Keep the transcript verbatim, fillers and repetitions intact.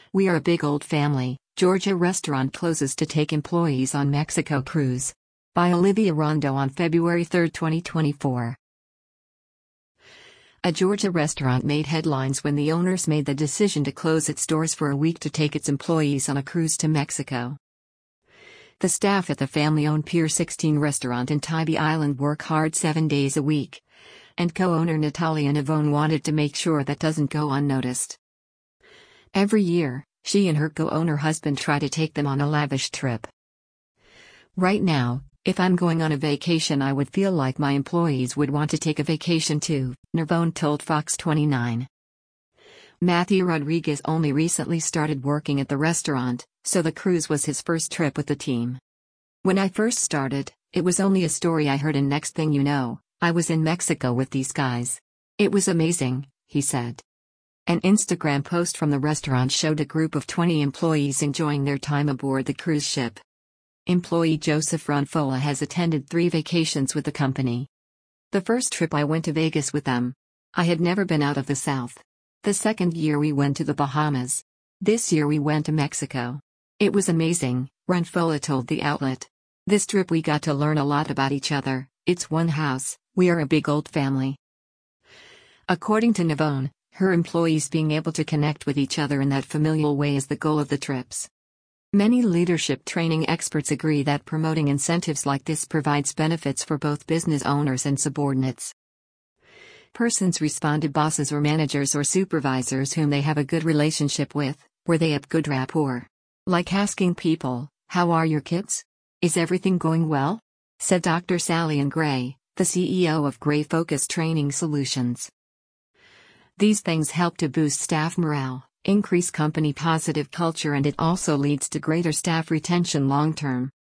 We are a big old family. Georgia restaurant closes to take employees on Mexico cruise. By Olivia Rondo on February third, twenty twenty-four. A Georgia restaurant made headlines when the owners made the decision to close its doors for a week to take its employees on a cruise to Mexico. The staff at the family-owned Pier sixteen restaurant in Tybee Island work hard seven days a week, and co-owner Natalia Navone wanted to make sure that doesn't go unnoticed. Every year, she and her co-owner husband try to take them on a lavish trip. Right now, if I'm going on a vacation, I would feel like my employees would want to take a vacation too, Navone told Fox twenty-nine. Matthew Rodriguez only recently started working at the restaurant, so the cruise was his first trip with the team. When I first started, it was only a story I heard, and next thing you know, I was in Mexico with these guys. It was amazing, he said. An Instagram post from the restaurant showed a group of twenty employees enjoying their time aboard the cruise ship. Employee Joseph Runfola has attended three vacations with the company. The first trip I went to Vegas with them. I had never been out of the South. The second year we went to the Bahamas. This year we went to Mexico. It was amazing, Runfola told the outlet. This trip we got to learn a lot about each other. It's one house, we are a big old family. According to Navone, her employees being able to connect with each other in that familial way is the goal of the trips. Many leadership training experts agree that promoting incentives like this provides benefits for both business owners and subordinates. Persons respond to bosses or managers or supervisors whom they have a good relationship with, where they have good rapport. Like asking people, "How are your kids? Is everything going well?" said Doctor Sally Ann Gray, the C E O of Gray Focus Training Solutions. These things help to boost staff morale, increase company positive culture, and it also leads to greater staff retention long term.